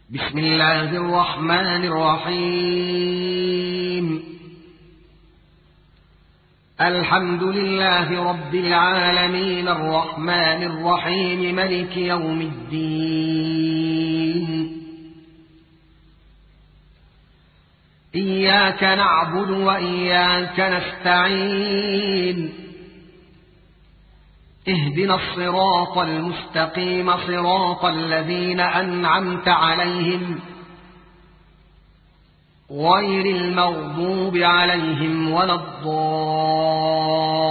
بسم الله الرحمن الرحيم. الحمد لله رب العالمين الرحمن الرحيم ملك يوم الدين. إياك نعبد وإياك نستعين. اهدنا الصراط المستقيم صراط الذين أنعمت عليهم غير المغضوب عليهم ولا الضالين.